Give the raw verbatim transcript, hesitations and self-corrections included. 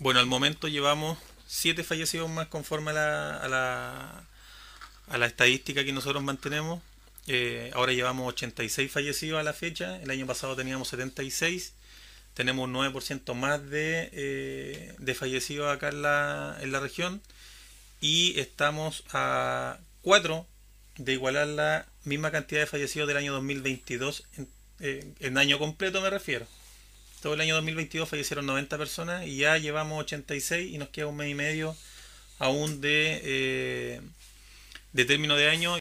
Bueno, al momento llevamos siete fallecidos más conforme a la, a la, a la estadística que nosotros mantenemos. Eh, ahora llevamos ochenta y seis fallecidos a la fecha. El año pasado teníamos setenta y seis. Tenemos un nueve por ciento más de, eh, de fallecidos acá en la, en la región. Y estamos a cuatro de igualar la misma cantidad de fallecidos del año dos mil veintidós. En, eh, en año completo me refiero. Todo el año dos mil veintidós fallecieron noventa personas y ya llevamos ochenta y seis y nos queda un mes y medio aún de, eh, de término de año.